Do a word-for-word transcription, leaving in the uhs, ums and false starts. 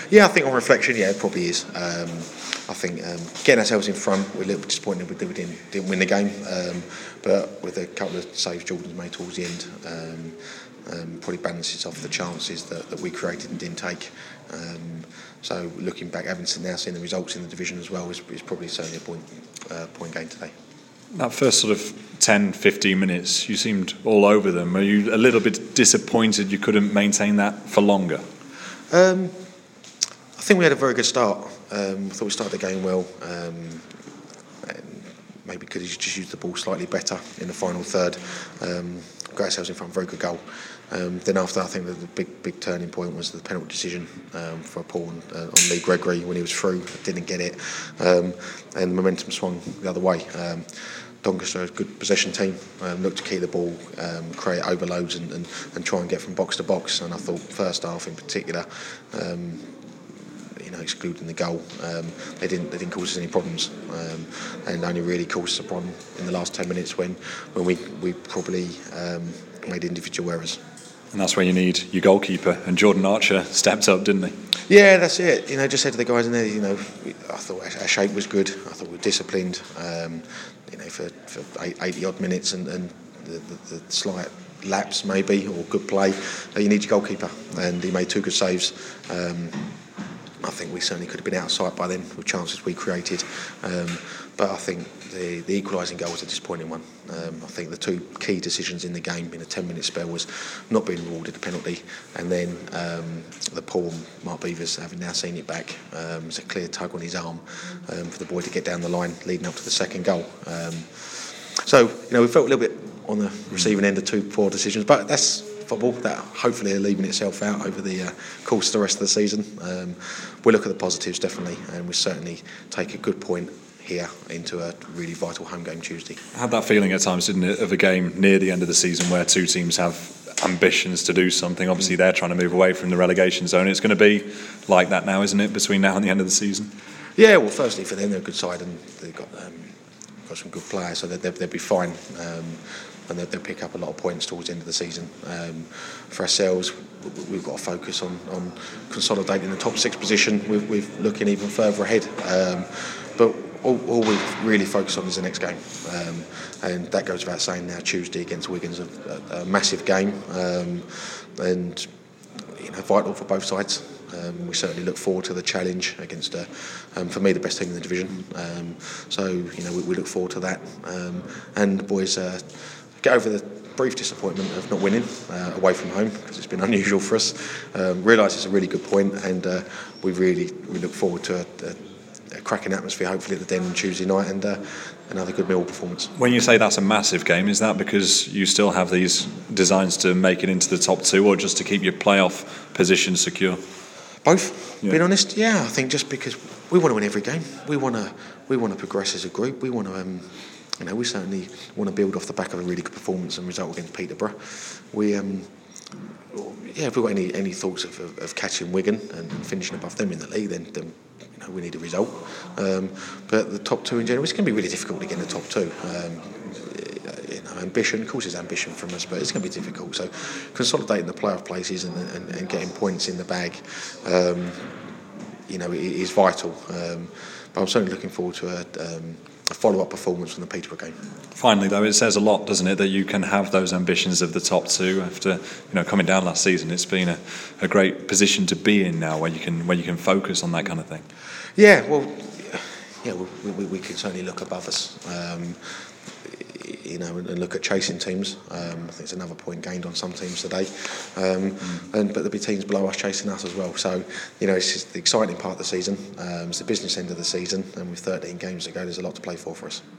Yeah, I think on reflection, yeah, it probably is. Um, I think um, getting ourselves in front, we're a little bit disappointed we didn't, didn't win the game, um, but with a couple of saves Jordan's made towards the end, um, um, probably balances off the chances that, that we created and didn't take. Um, so looking back, having now seen the results in the division as well, is, is probably certainly a point, uh, point gain today. That first sort of ten, fifteen minutes, you seemed all over them. Are you a little bit disappointed you couldn't maintain that for longer? Um, I think we had a very good start. Um, I thought we started the game well. Um, and maybe could have just used the ball slightly better in the final third. Um, got ourselves in front, very good goal. Um, then after, I think the, the big big turning point was the penalty decision um, for Paul on, uh, on Lee Gregory when he was through, didn't get it, um, and the momentum swung the other way. Um, Doncaster is a good possession team, um, looked to keep the ball, um, create overloads and, and, and try and get from box to box. And I thought first half in particular, um, you know, excluding the goal, um, they didn't they didn't cause us any problems, um, and only really caused us a problem in the last ten minutes when when we we probably um, made individual errors. And that's where you need your goalkeeper, and Jordan Archer stepped up, didn't he? Yeah, that's it. You know, just said to the guys in there, you know, I thought our shape was good. I thought we were disciplined. Um, you know, for, for eighty odd minutes and, and the, the, the slight lapse maybe or good play, uh, you need your goalkeeper, and he made two good saves. Um, I think we certainly could have been out of sight by then with chances we created, um, but I think the, the equalising goal was a disappointing one. Um, I think the two key decisions in the game in a ten minute spell was not being rewarded a penalty, and then um, the Paul Mark Beavers, having now seen it back, um, it's a clear tug on his arm um, for the boy to get down the line leading up to the second goal. Um, so, you know, we felt a little bit on the receiving end of two poor decisions, but that's football, that hopefully are leaving itself out over the uh, course of the rest of the season. Um, we look at the positives definitely, and we certainly take a good point here into a really vital home game Tuesday. I had that feeling at times, didn't it, of a game near the end of the season where two teams have ambitions to do something. Obviously they're trying to move away from the relegation zone. It's going to be like that now, isn't it, between now and the end of the season? Yeah, well, firstly for them they're a good side, and they've got um, got some good players, so they'll, they'll be fine. Um, and they'll, they'll pick up a lot of points towards the end of the season. Um, for ourselves, we've got to focus on, on consolidating the top six position with, with looking even further ahead. Um, but all, all we really focus on is the next game. Um, and that goes without saying now, Tuesday against Wigan's a, a, a massive game. Um, and, you know, vital for both sides. Um, we certainly look forward to the challenge against, uh, um, for me, the best team in the division. Um, so, you know, we, we look forward to that. Um, and the boys uh, get over the brief disappointment of not winning uh, away from home, because it's been unusual for us. Um, realise it's a really good point, and uh, we really we look forward to a, a, a cracking atmosphere, hopefully at the Den on Tuesday night, and uh, another good Millwall performance. When you say that's a massive game, is that because you still have these designs to make it into the top two, or just to keep your playoff position secure? Both, yeah. being honest. Yeah, I think just because we want to win every game, we want to we want to progress as a group. We want to, um, you know, we certainly want to build off the back of a really good performance and result against Peterborough. We, um, yeah, if we've got any any thoughts of, of, of catching Wigan and finishing above them in the league, then, then you know we need a result. Um, but the top two in general, it's going to be really difficult to get in the top two. Um, You know, ambition, of course, it's ambition from us, but it's going to be difficult. So, consolidating the playoff places and, and, and getting points in the bag, um, you know, is vital. Um, but I'm certainly looking forward to a, um, a follow-up performance from the Peterborough game. Finally, though, it says a lot, doesn't it, that you can have those ambitions of the top two after, you know, coming down last season. It's been a, a great position to be in now, where you can where you can focus on that kind of thing. Yeah, well, yeah, we, we, we can certainly look above us. Um, You know, and look at chasing teams. Um, I think it's another point gained on some teams today. Um, mm. and but there'll be teams below us chasing us as well. So, you know, it's just the exciting part of the season. Um, it's the business end of the season, and with thirteen games to go, there's a lot to play for for us.